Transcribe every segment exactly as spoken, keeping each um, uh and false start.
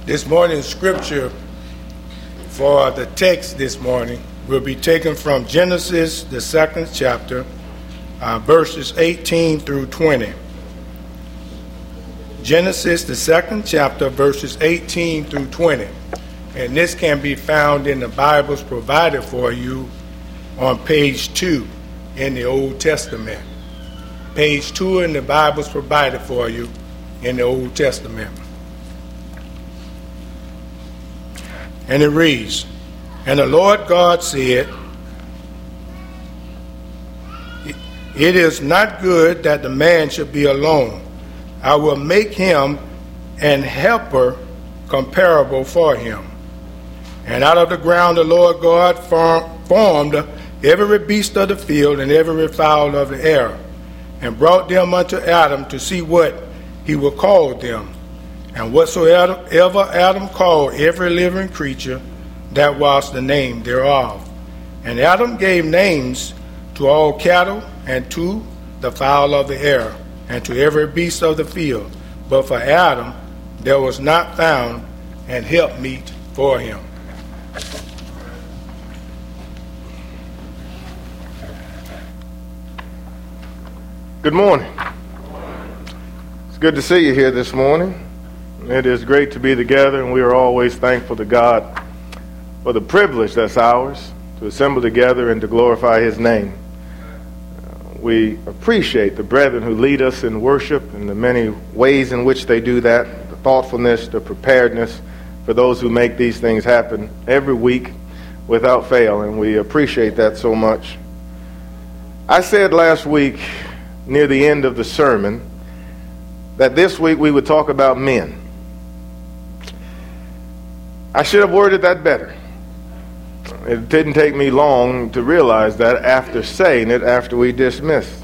This morning's scripture for the text this morning will be taken from Genesis, the second chapter, uh, verses eighteen through twenty. Genesis, the second chapter, verses eighteen through twenty. And this can be found in the Bibles provided for you on page two in the Old Testament. Page two in the Bibles provided for you in the Old Testament. And it reads, "And the Lord God said, It is not good that the man should be alone. I will make him an helper comparable for him. And out of the ground the Lord God formed every beast of the field and every fowl of the air, and brought them unto Adam to see what he would call them. And whatsoever Adam called every living creature, that was the name thereof. And Adam gave names to all cattle, and to the fowl of the air, and to every beast of the field. But for Adam there was not found an helpmeet for him." Good morning. It's good to see you here this morning. It is great to be together, and we are always thankful to God for the privilege that's ours to assemble together and to glorify His name. Uh, we appreciate the brethren who lead us in worship and the many ways in which they do that, the thoughtfulness, the preparedness for those who make these things happen every week without fail, and we appreciate that so much. I said last week, near the end of the sermon, that this week we would talk about men. I should have worded that better. It didn't take me long to realize that after saying it, after we dismissed.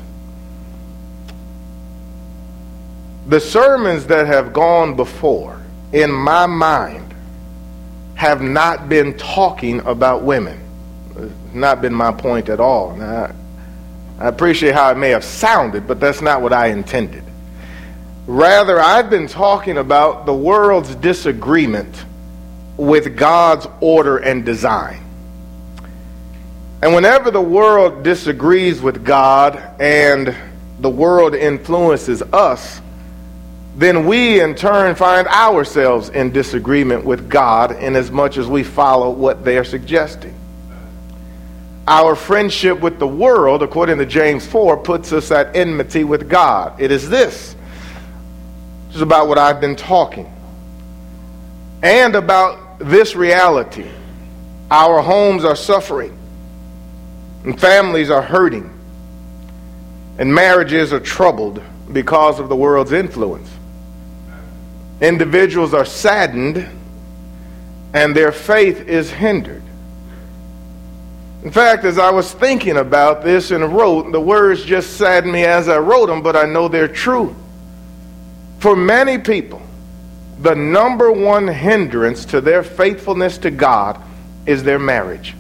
The sermons that have gone before, in my mind, have not been talking about women. It's not been my point at all. Now, I appreciate how it may have sounded, but that's not what I intended. Rather, I've been talking about the world's disagreement with God's order and design. And whenever the world disagrees with God and the world influences us, then we in turn find ourselves in disagreement with God in as much as we follow what they are suggesting. Our friendship with the world, according to James four, puts us at enmity with God. It is this. This is about what I've been talking. And about this reality. Our homes are suffering. And families are hurting. And marriages are troubled because of the world's influence. Individuals are saddened and their faith is hindered. In fact, as I was thinking about this and wrote, the words just saddened me as I wrote them, but I know they're true. For many people, the number one hindrance to their faithfulness to God is their marriage.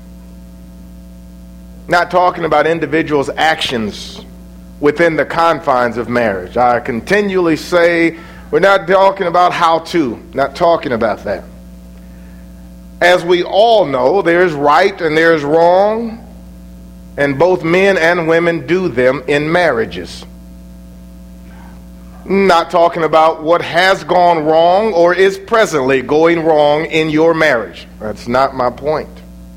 Not talking about individuals' actions within the confines of marriage. I continually say we're not talking about how to, not talking about that. As we all know, there's right and there's wrong, and both men and women do them in marriages. Not talking about what has gone wrong or is presently going wrong in your marriage. That's not my point.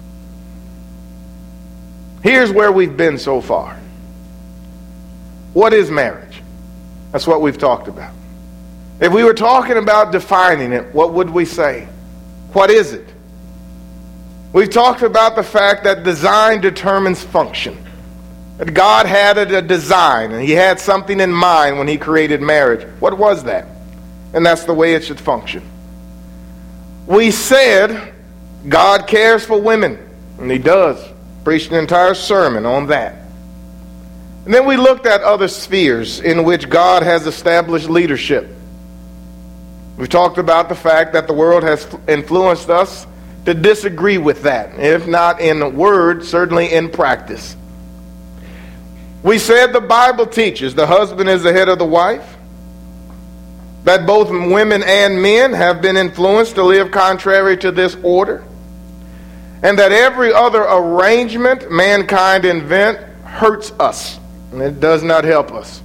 Here's where we've been so far. What is marriage? That's what we've talked about. If we were talking about defining it, what would we say? What is it? We've talked about the fact that design determines function. That God had a design, and He had something in mind when He created marriage. What was that? And that's the way it should function. We said God cares for women, and He does. Preached an entire sermon on that. And then we looked at other spheres in which God has established leadership. We've talked about the fact that the world has influenced us to disagree with that, if not in word, certainly in practice. We said the Bible teaches the husband is the head of the wife, that both women and men have been influenced to live contrary to this order, and that every other arrangement mankind invent hurts us, and it does not help us.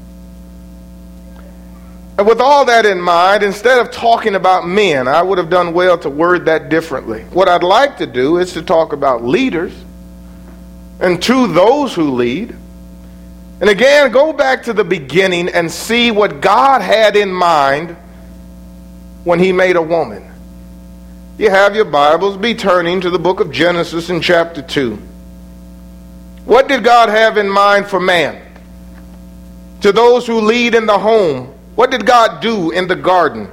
And with all that in mind, instead of talking about men, I would have done well to word that differently. What I'd like to do is to talk about leaders, and to those who lead. And again, go back to the beginning and see what God had in mind when he made a woman. You have your Bibles, be turning to the book of Genesis in chapter two. What did God have in mind for man? To those who lead in the home, what did God do in the garden?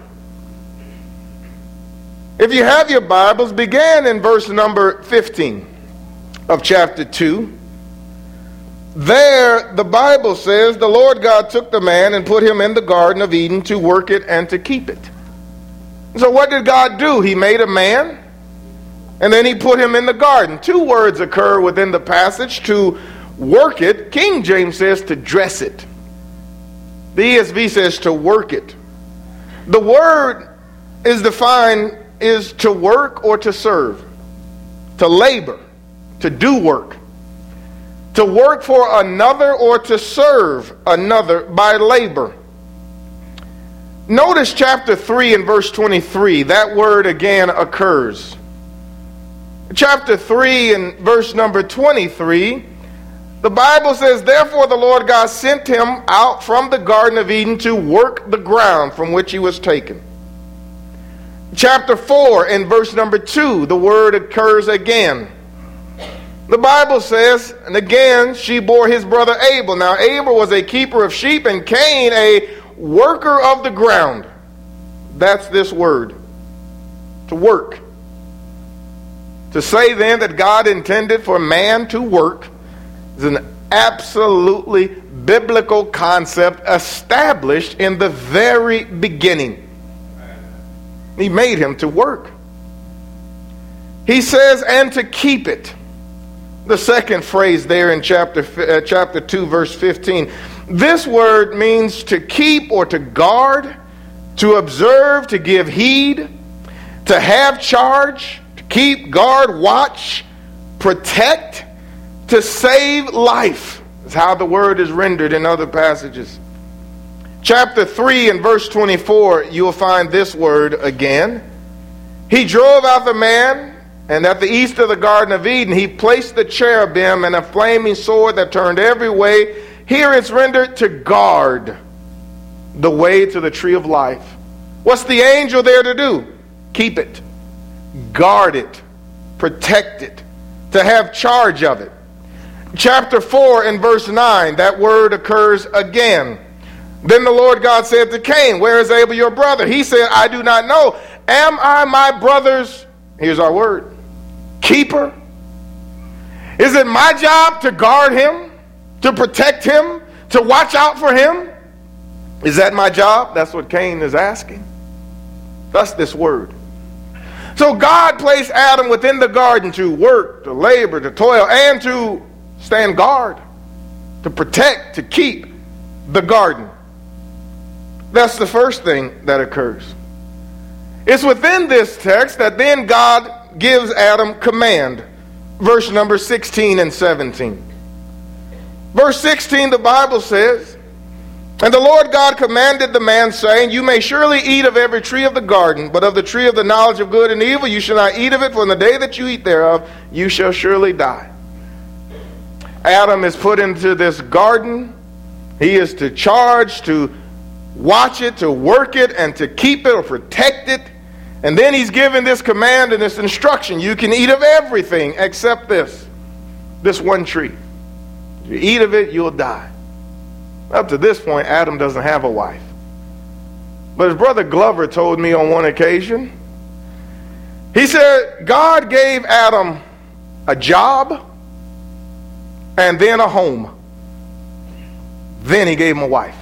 If you have your Bibles, begin in verse number fifteen of chapter two. There, the Bible says, the Lord God took the man and put him in the Garden of Eden to work it and to keep it. So what did God do? He made a man, and then he put him in the garden. Two words occur within the passage: to work it. King James says to dress it. The E S V says to work it. The word is defined is to work or to serve, to labor, to do work, to work for another or to serve another by labor. Notice chapter three and verse twenty-three. That word again occurs. Chapter three and verse number twenty-three, the Bible says, therefore the Lord God sent him out from the Garden of Eden to work the ground from which he was taken. Chapter four and verse number two, the word occurs again. The Bible says, and again, she bore his brother Abel. Now Abel was a keeper of sheep, and Cain a worker of the ground. That's this word, to work. To say then that God intended for man to work is an absolutely biblical concept established in the very beginning. He made him to work. He says, and to keep it. The second phrase there in chapter uh, chapter two, verse fifteen. This word means to keep or to guard, to observe, to give heed, to have charge, to keep, guard, watch, protect, to save life. That's how the word is rendered in other passages. Chapter three and verse twenty-four, you will find this word again. He drove out the man, and at the east of the Garden of Eden, he placed the cherubim and a flaming sword that turned every way. Here it's rendered to guard the way to the tree of life. What's the angel there to do? Keep it, guard it, protect it, to have charge of it. Chapter four and verse nine, that word occurs again. Then the Lord God said to Cain, where is Abel your brother? He said, I do not know. Am I my brother's, here's our word, keeper? Is it my job to guard him, to protect him, to watch out for him? Is that my job? That's what Cain is asking. That's this word. So God placed Adam within the garden to work, to labor, to toil, and to stand guard, to protect, to keep the garden. That's the first thing that occurs. It's within this text that then God gives Adam command. Verse number sixteen and seventeen. Verse sixteen, the Bible says, and the Lord God commanded the man, saying, you may surely eat of every tree of the garden, but of the tree of the knowledge of good and evil you shall not eat of it, for in the day that you eat thereof you shall surely die. Adam is put into this garden. He is to charge, to watch it, to work it, and to keep it or protect it. And then he's given this command and this instruction. You can eat of everything except this, this one tree. If you eat of it, you'll die. Up to this point, Adam doesn't have a wife. But his brother Glover told me on one occasion, he said, God gave Adam a job and then a home. Then he gave him a wife.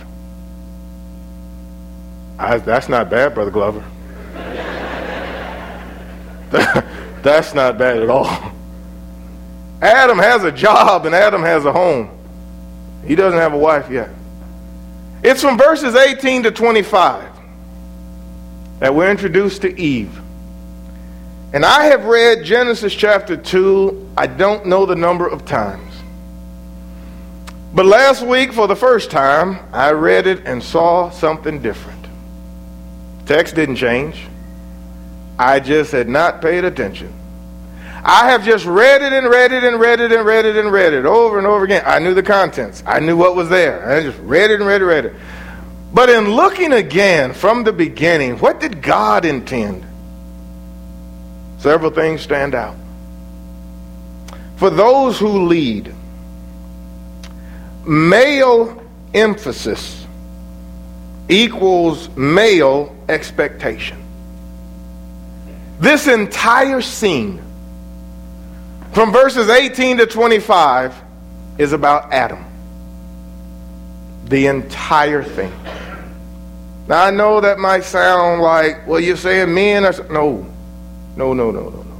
I, that's not bad, Brother Glover. That's not bad at all. Adam has a job and Adam has a home. He doesn't have a wife yet. It's from verses eighteen to twenty-five. that we're introduced to Eve. And I have read Genesis chapter two, I don't know the number of times. But last week, for the first time, I read it and saw something different. Text didn't change. I just had not paid attention. I have just read it and read it and read it and read it and read it over and over again. I knew the contents. I knew what was there. I just read it and read it and read it. But in looking again from the beginning, what did God intend? Several things stand out. For those who lead, male emphasis equals male expectation. This entire scene, from verses eighteen to twenty-five, is about Adam. The entire thing. Now, I know that might sound like, well, you're saying men are... No. No, no, no, no, no.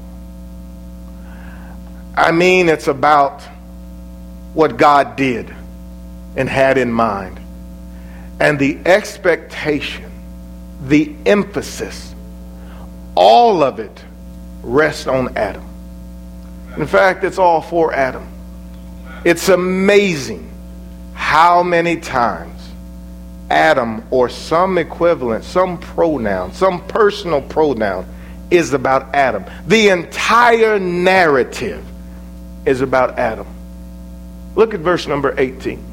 I mean, it's about what God did and had in mind. And the expectation, the emphasis, all of it rests on Adam. In fact, it's all for Adam. It's amazing how many times Adam, or some equivalent, some pronoun, some personal pronoun, is about Adam. The entire narrative is about Adam. Look at verse number eighteen.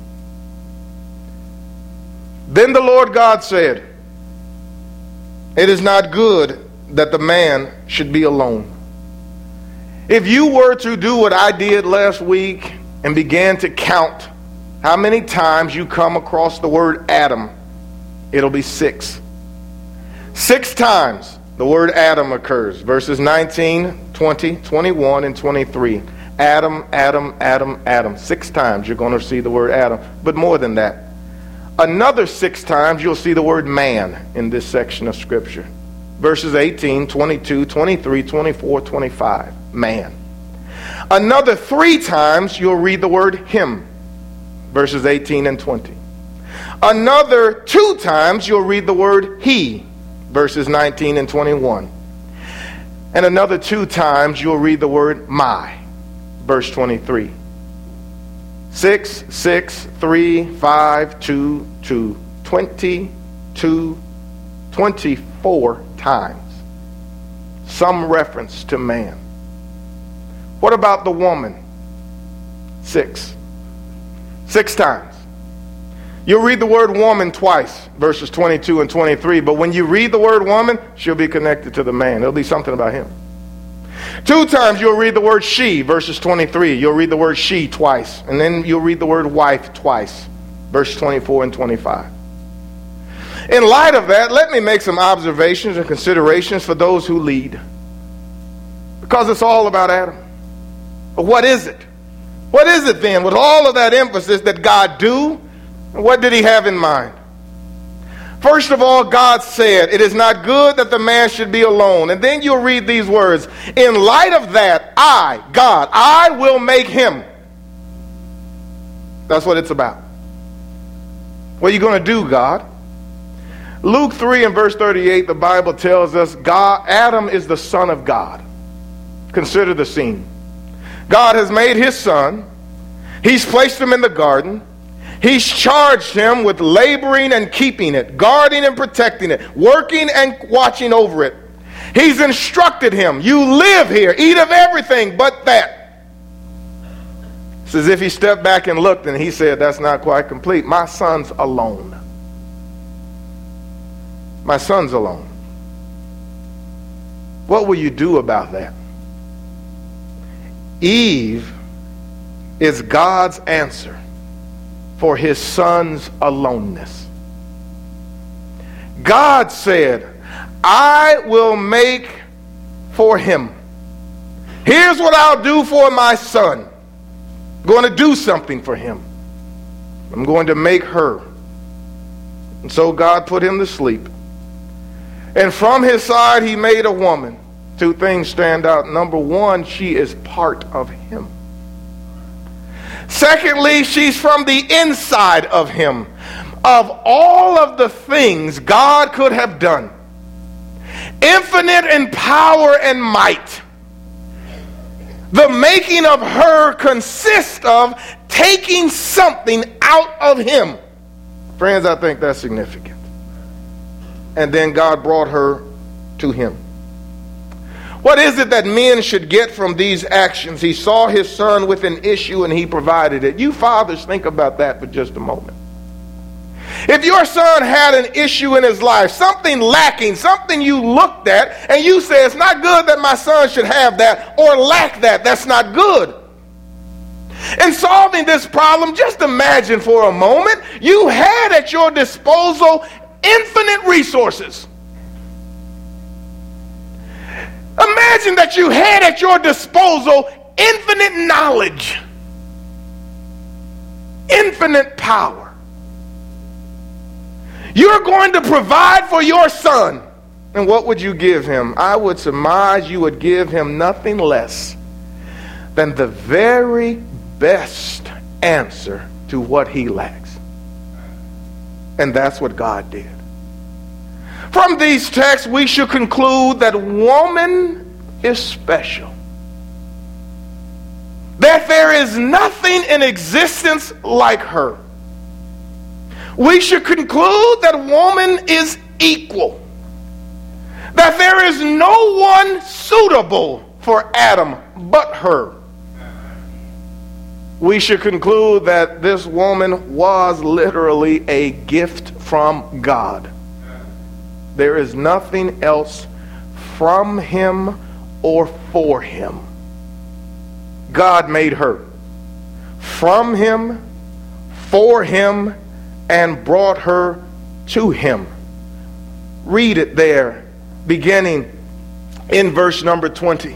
Then the Lord God said, "It is not good that the man should be alone." If you were to do what I did last week and began to count how many times you come across the word Adam, it'll be six. Six times the word Adam occurs. Verses nineteen, twenty, twenty-one, and twenty-three. Adam, Adam, Adam, Adam. Six times you're going to see the word Adam. But more than that, another six times you'll see the word man in this section of Scripture. Verses eighteen, twenty-two, twenty-three, twenty-four, twenty-five. Man. Another three times you'll read the word him. Verses eighteen and twenty. Another two times you'll read the word he. Verses nineteen and twenty-one. And another two times you'll read the word my. Verse twenty-three. Six, six, three, five, two, two. Twenty-two, twenty-four times. Some reference to man. What about the woman? Six. Six times. You'll read the word woman twice, verses twenty-two and twenty-three. But when you read the word woman, she'll be connected to the man. There'll be something about him. Two times you'll read the word she, verses twenty-three. You'll read the word she twice. And then you'll read the word wife twice, verses twenty-four and twenty-five. In light of that, let me make some observations and considerations for those who lead. Because it's all about Adam. But what is it? What is it then with all of that emphasis that God do? What did he have in mind? First of all, God said, "It is not good that the man should be alone." And then you'll read these words. In light of that, I, God, I will make him. That's what it's about. What are you going to do, God? Luke three and verse thirty-eight, the Bible tells us God, Adam is the son of God. Consider the scene. God has made his son. He's placed him in the garden. He's charged him with laboring and keeping it, guarding and protecting it, working and watching over it. He's instructed him, you live here, eat of everything but that. It's as if he stepped back and looked and he said, that's not quite complete. My son's alone. My son's alone. What will you do about that? Eve is God's answer for his son's aloneness. God said, I will make for him. Here's what I'll do for my son. I'm going to do something for him. I'm going to make her. And so God put him to sleep. And from his side he made a woman. Two things stand out. Number one, she is part of him. Secondly, she's from the inside of him. Of all of the things God could have done, infinite in power and might. The making of her consists of taking something out of him. Friends, I think that's significant. And then God brought her to him. What is it that men should get from these actions? He saw his son with an issue and he provided it. You fathers, think about that for just a moment. If your son had an issue in his life, something lacking, something you looked at and you say, it's not good that my son should have that or lack that, that's not good. In solving this problem, just imagine for a moment, you had at your disposal infinite resources. Imagine that you had at your disposal infinite knowledge, infinite power. You're going to provide for your son. And what would you give him? I would surmise you would give him nothing less than the very best answer to what he lacks. And that's what God did. From these texts, we should conclude that woman is special. That there is nothing in existence like her. We should conclude that woman is equal. That there is no one suitable for Adam but her. We should conclude that this woman was literally a gift from God. There is nothing else from him or for him. God made her from him, for him, and brought her to him. Read it there, beginning in verse number twenty.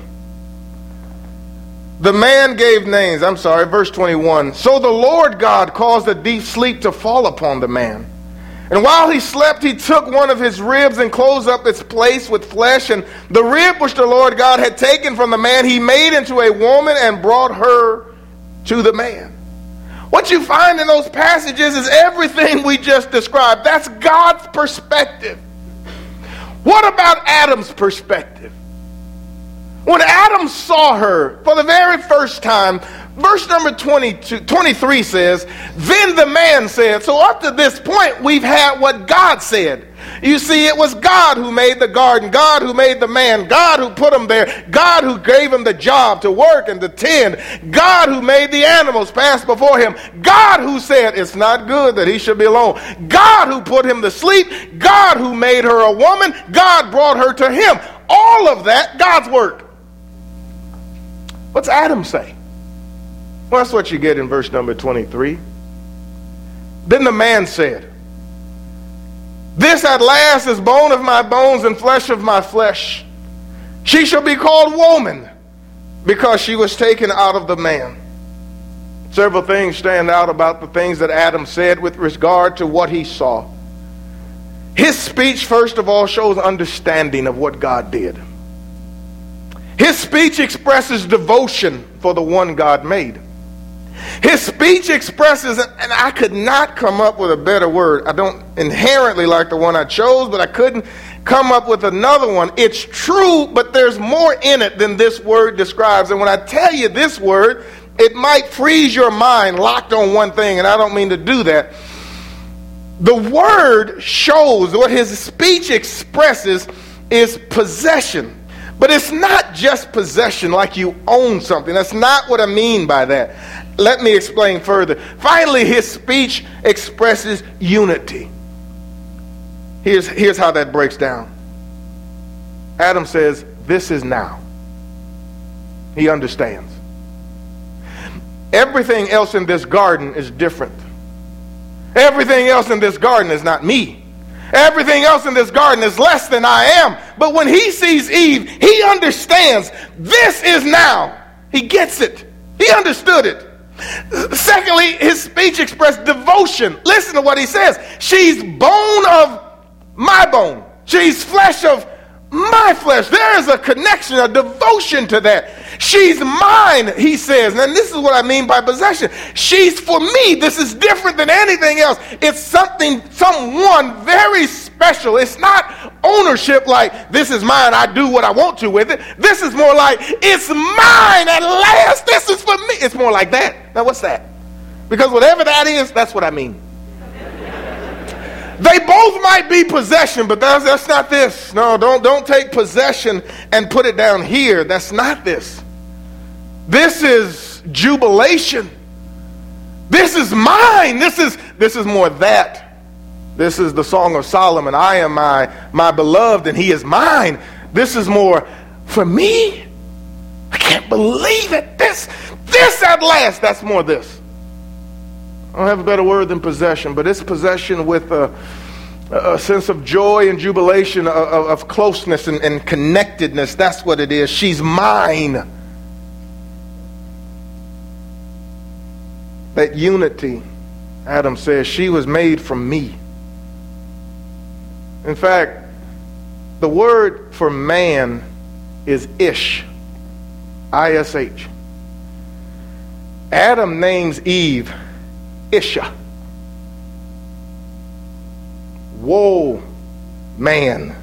The man gave names, I'm sorry, verse twenty-one. So the Lord God caused a deep sleep to fall upon the man. And while he slept, he took one of his ribs and closed up its place with flesh. And the rib which the Lord God had taken from the man, he made into a woman and brought her to the man. What you find in those passages is everything we just described. That's God's perspective. What about Adam's perspective? When Adam saw her for the very first time, verse number twenty-two, twenty-three says, then the man said. So up to this point, we've had what God said. You see, it was God who made the garden, God who made the man, God who put him there, God who gave him the job to work and to tend, God who made the animals pass before him, God who said it's not good that he should be alone, God who put him to sleep, God who made her a woman, God brought her to him. All of that, God's work. What's Adam say? Well, that's what you get in verse number twenty-three. Then the man said, this at last is bone of my bones and flesh of my flesh. She shall be called woman because she was taken out of the man. Several things stand out about the things that Adam said with regard to what he saw. His speech, first of all, shows understanding of what God did. His speech expresses devotion for the one God made. His speech expresses, and I could not come up with a better word. I don't inherently like the one I chose, but I couldn't come up with another one. It's true, but there's more in it than this word describes. And when I tell you this word, it might freeze your mind locked on one thing, and I don't mean to do that. The word shows, what his speech expresses is possession. But it's not just possession like you own something. That's not what I mean by that. Let me explain further. Finally, his speech expresses unity. Here's, here's how that breaks down. Adam says, this is now. He understands. Everything else in this garden is different. Everything else in this garden is not me. Everything else in this garden is less than I am. But when he sees Eve, he understands this is now. He gets it. He understood it. Secondly, his speech expressed devotion. Listen to what he says. She's bone of my bone. She's flesh of my flesh. There is a connection, a devotion to that. She's mine, he says. And this is what I mean by possession. She's for me. This is different than anything else. It's something, someone very special. It's not ownership like, this is mine, I do what I want to with it. This is more like, it's mine at last. This is for me. It's more like that. Now, what's that? Because whatever that is, that's what I mean. They both might be possession, but that's, that's not this. No, don't, don't take possession and put it down here. That's not this. This is jubilation. This is mine. This is, this is more that. This is the Song of Solomon. I am my, my beloved and he is mine. This is more for me. I can't believe it. This, this at last, that's more this. I don't have a better word than possession, but it's possession with a, a sense of joy and jubilation, of, of closeness and, and connectedness. That's what it is. She's mine. That unity, Adam says, she was made from me. In fact, the word for man is ish, I S H. Adam names Eve Isha. Whoa, man.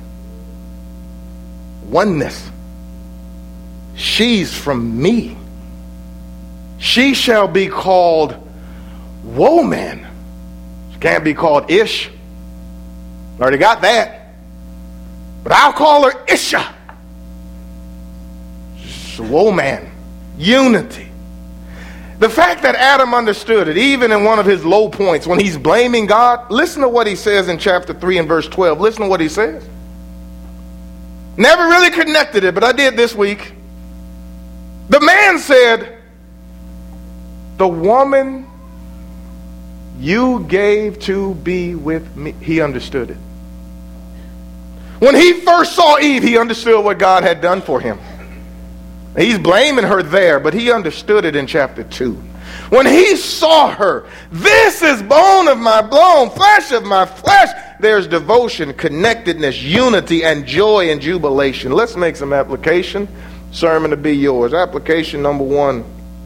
Oneness. She's from me. She shall be called woman. She can't be called Ish. Already got that. But I'll call her Isha. She's a woman. Unity. The fact that Adam understood it, even in one of his low points, when he's blaming God, listen to what he says in chapter three and verse twelve. Listen to what he says. Never really connected it, but I did this week. The man said, the woman you gave to be with me. He understood it. When he first saw Eve, he understood what God had done for him. He's blaming her there, but he understood it in chapter two. When he saw her, this is bone of my bone, flesh of my flesh. There's devotion, connectedness, unity, and joy and jubilation. Let's make some application. Sermon to be yours. Application number one.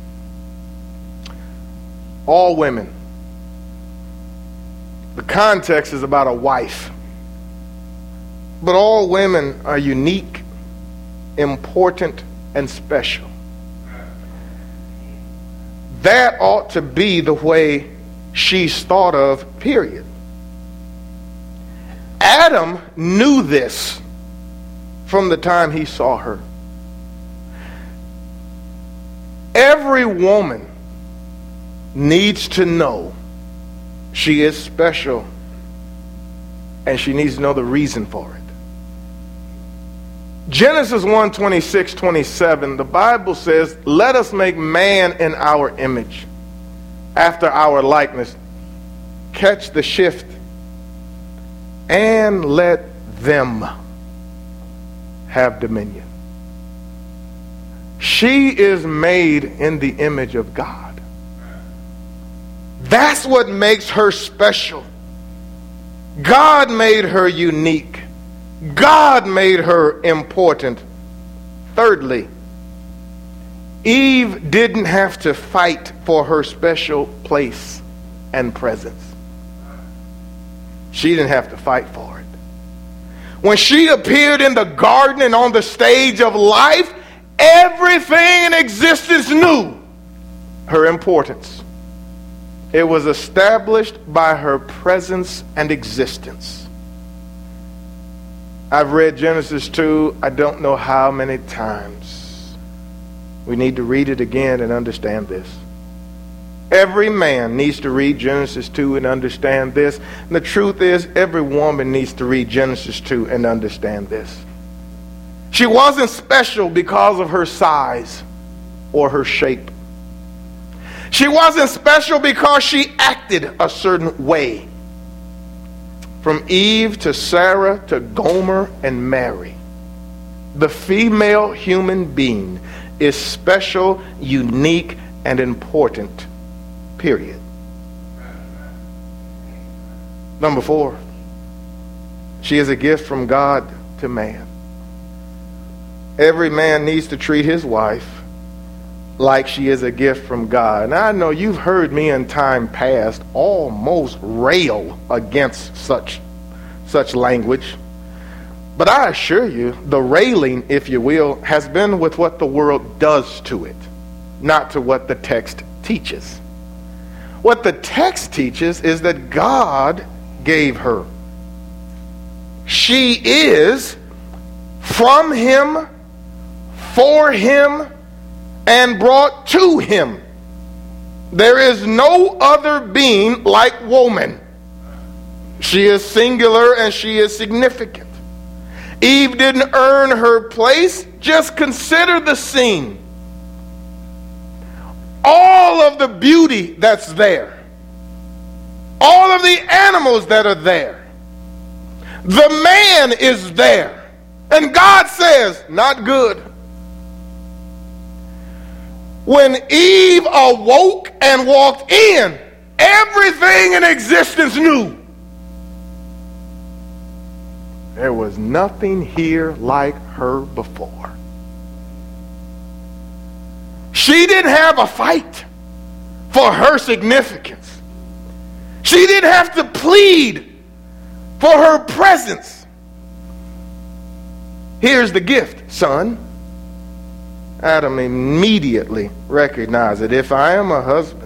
All women. The context is about a wife. But all women are unique, important, and special. That ought to be the way she's thought of, period. Adam knew this from the time he saw her. Every woman needs to know she is special, and she needs to know the reason for it. Genesis one, twenty-six, twenty-seven, the Bible says, let us make man in our image, after our likeness. Catch the shift. And let them have dominion. She is made in the image of God. That's what makes her special. God made her unique. God made her important. Thirdly, Eve didn't have to fight for her special place and presence. She didn't have to fight for it. When she appeared in the garden and on the stage of life, everything in existence knew her importance. It was established by her presence and existence. I've read Genesis two, I don't know how many times. We need to read it again and understand this. Every man needs to read Genesis two and understand this. And the truth is, every woman needs to read Genesis two and understand this. She wasn't special because of her size or her shape. She wasn't special because she acted a certain way. From Eve to Sarah to Gomer and Mary, the female human being is special, unique, and important. Period. Number four, she is a gift from God to man. Every man needs to treat his wife like she is a gift from God. And I know you've heard me in time past almost rail against such such language. But I assure you, the railing, if you will, has been with what the world does to it, not to what the text teaches. What the text teaches is that God gave her. She is from him, for him, and brought to him. There is no other being like woman. She is singular and she is significant. Eve didn't earn her place. Just consider the scene. All of the beauty that's there. All of the animals that are there. The man is there. And God says, not good. When Eve awoke and walked in, everything in existence knew. There was nothing here like her before. She didn't have a fight for her significance. She didn't have to plead for her presence. Here's the gift, son. Adam immediately recognized that if I am a husband,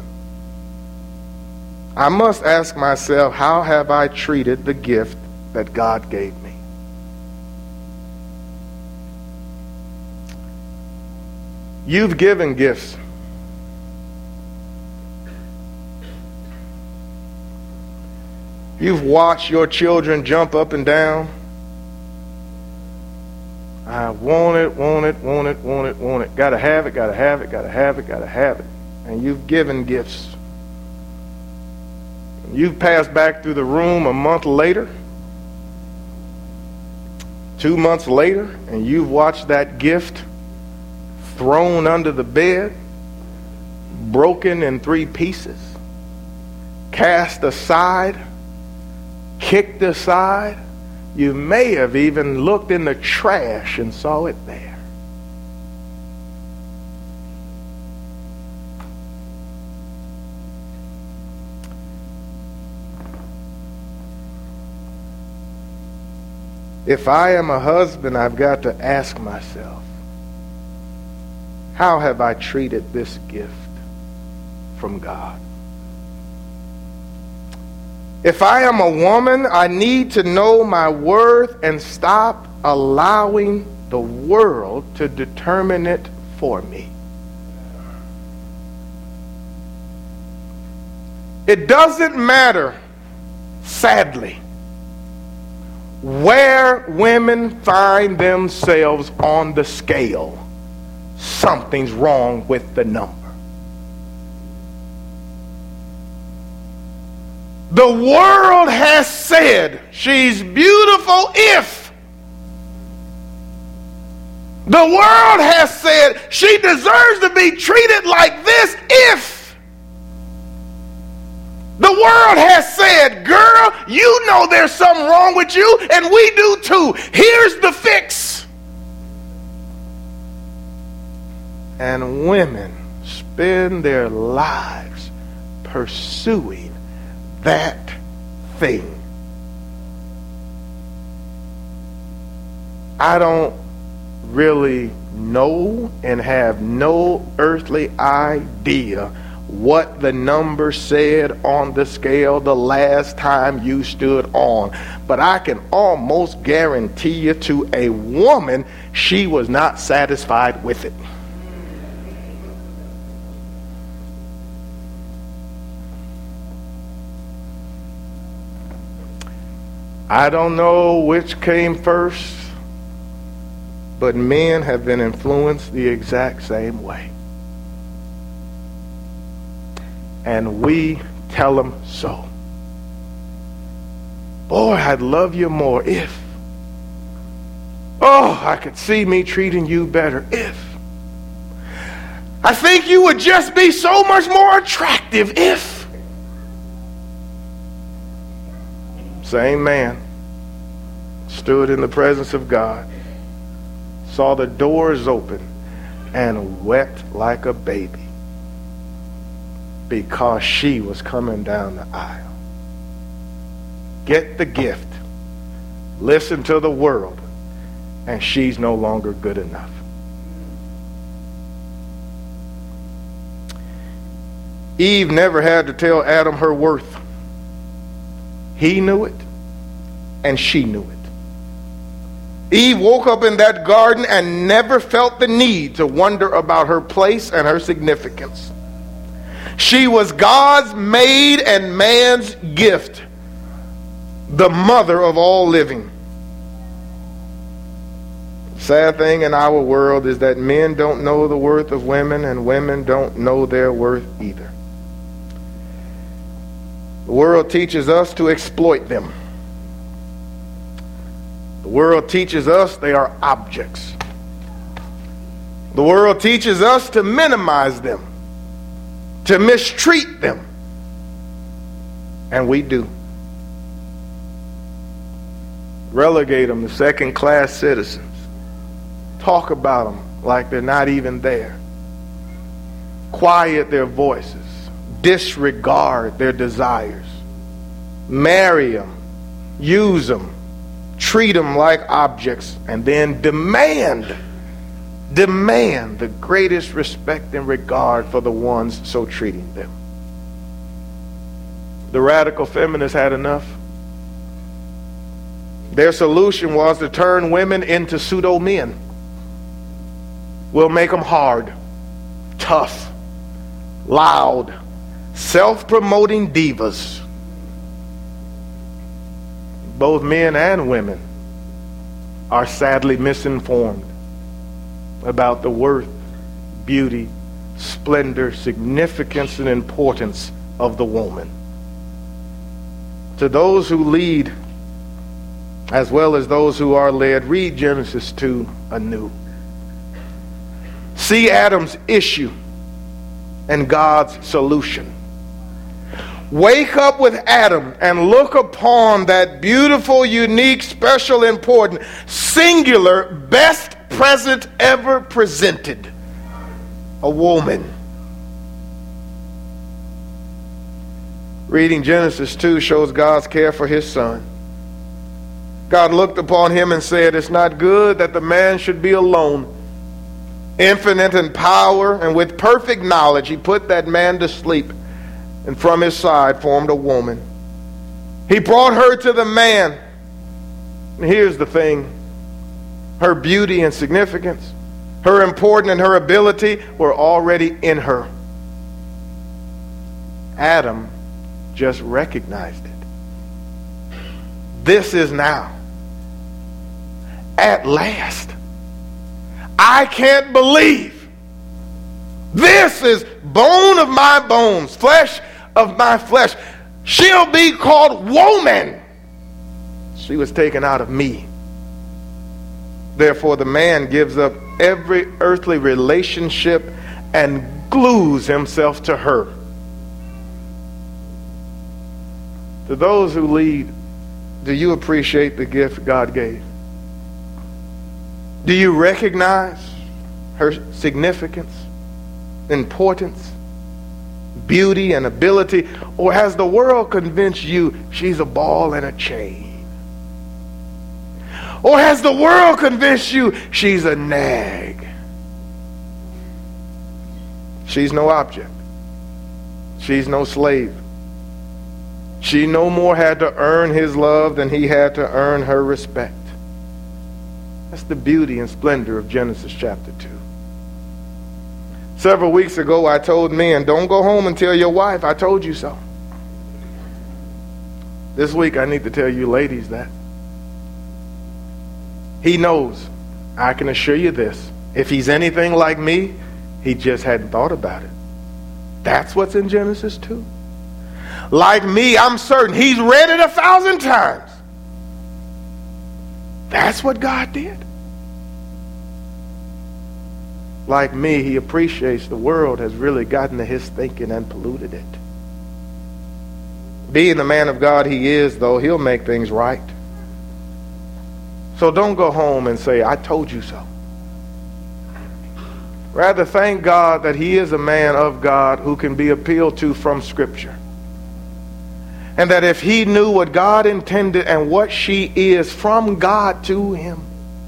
I must ask myself, how have I treated the gift that God gave me? You've given gifts. You've watched your children jump up and down. I want it, want it, want it, want it, want it. Gotta have it, gotta have it, gotta have it, gotta have it. And you've given gifts. You've passed back through the room a month later, two months later, and you've watched that gift thrown under the bed, broken in three pieces, cast aside, kicked aside. You may have even looked in the trash and saw it there. If I am a husband, I've got to ask myself, how have I treated this gift from God? If I am a woman, I need to know my worth and stop allowing the world to determine it for me. It doesn't matter, sadly, where women find themselves on the scale. Something's wrong with the number. The world has said she's beautiful if. The world has said she deserves to be treated like this if. The world has said, girl, you know there's something wrong with you, and we do too. Here's the fix. And women spend their lives pursuing that thing. I don't really know and have no earthly idea what the number said on the scale the last time you stood on. But I can almost guarantee you, to a woman, she was not satisfied with it. I don't know which came first, but men have been influenced the exact same way. And we tell them so. Boy, I'd love you more if. Oh, I could see me treating you better if. I think you would just be so much more attractive if. Same man stood in the presence of God, saw the doors open, and wept like a baby because she was coming down the aisle. Get the gift. Listen to the world, and she's no longer good enough. Eve never had to tell Adam her worth. He knew it, and she knew it. Eve woke up in that garden and never felt the need to wonder about her place and her significance. She was God's maid and man's gift, the mother of all living. Sad thing in our world is that men don't know the worth of women, and women don't know their worth either. The world teaches us to exploit them. The world teaches us they are objects. The world teaches us to minimize them, to mistreat them. And we do. Relegate them to second-class citizens. Talk about them like they're not even there. Quiet their voices. Disregard their desires. Marry them. Use them. Treat them like objects, and then demand, demand the greatest respect and regard for the ones so treating them. The radical feminists had enough. Their solution was to turn women into pseudo men. We'll make them hard, tough, loud, self-promoting divas. Both men and women are sadly misinformed about the worth, beauty, splendor, significance, and importance of the woman. To those who lead, as well as those who are led, read Genesis two anew. See Adam's issue and God's solution. Wake up with Adam and look upon that beautiful, unique, special, important, singular, best present ever presented. A woman. Reading Genesis two shows God's care for his son. God looked upon him and said, "It's not good that the man should be alone." Infinite in power and with perfect knowledge, he put that man to sleep, and from his side formed a woman. He brought her to the man. And here's the thing. Her beauty and significance, her importance and her ability were already in her. Adam just recognized it. This is now. At last. I can't believe. This is bone of my bones, flesh of my flesh. She'll be called woman. She was taken out of me. Therefore, the man gives up every earthly relationship and glues himself to her. To those who lead, do you appreciate the gift God gave? Do you recognize her significance, importance, beauty, and ability? Or has the world convinced you she's a ball and a chain? Or has the world convinced you she's a nag? She's no object. She's no slave. She no more had to earn his love than he had to earn her respect. That's the beauty and splendor of Genesis chapter two. Several weeks ago, I told men, don't go home and tell your wife, I told you so. This week, I need to tell you ladies that. He knows. I can assure you this. If he's anything like me, he just hadn't thought about it. That's what's in Genesis two. Like me, I'm certain he's read it a thousand times. That's what God did. Like me, he appreciates the world has really gotten to his thinking and polluted it. Being the man of God he is, though, he'll make things right. So don't go home and say, I told you so. Rather, thank God that he is a man of God who can be appealed to from Scripture. And that if he knew what God intended and what she is from God to him,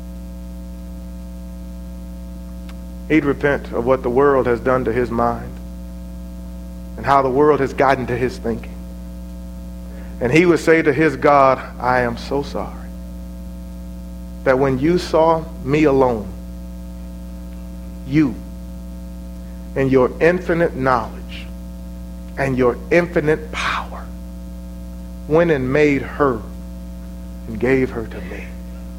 he'd repent of what the world has done to his mind and how the world has gotten to his thinking. And he would say to his God, I am so sorry that when you saw me alone, you, in your infinite knowledge and your infinite power, went and made her and gave her to me.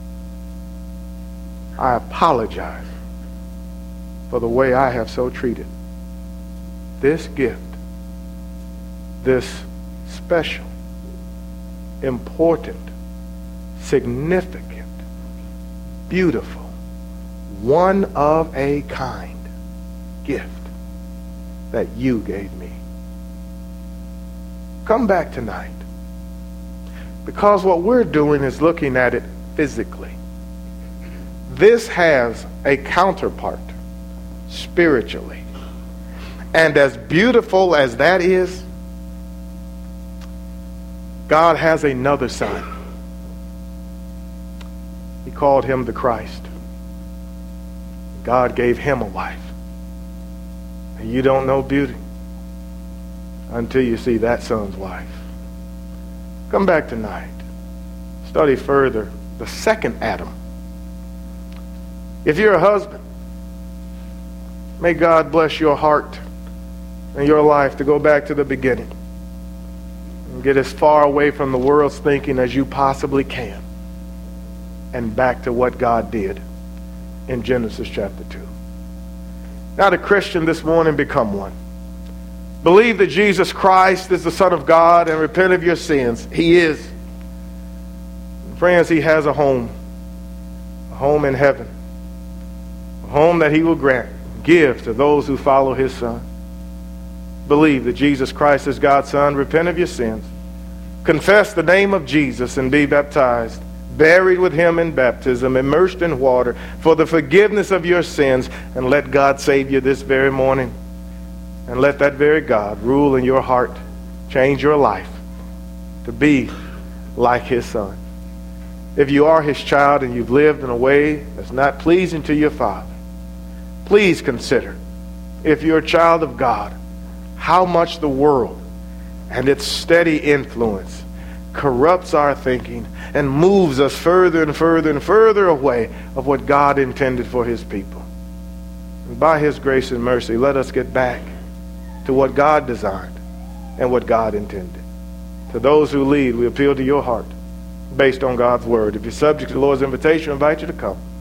I apologize for the way I have so treated this gift, this special, important, significant, beautiful, one of a kind gift that you gave me. Come back tonight, because what we're doing is looking at it physically. This has a counterpart spiritually. And as beautiful as that is, God has another son. He called him the Christ. God gave him a wife. And you don't know beauty until you see that son's wife. Come back tonight. Study further the second Adam. If you're a husband, may God bless your heart and your life to go back to the beginning and get as far away from the world's thinking as you possibly can and back to what God did in Genesis chapter two. Now, the Christian this morning, become one. Believe that Jesus Christ is the Son of God and repent of your sins. He is. Friends, he has a home. A home in heaven. A home that he will grant, give to those who follow his Son. Believe that Jesus Christ is God's Son. Repent of your sins. Confess the name of Jesus and be baptized. Buried with him in baptism, immersed in water for the forgiveness of your sins, and let God save you this very morning. And let that very God rule in your heart, change your life to be like his Son. If you are his child and you've lived in a way that's not pleasing to your Father, please consider, if you're a child of God, how much the world and its steady influence corrupts our thinking and moves us further and further and further away of what God intended for his people. And by his grace and mercy, let us get back to what God designed and what God intended. To those who lead, we appeal to your heart based on God's word. If you're subject to the Lord's invitation, I invite you to come.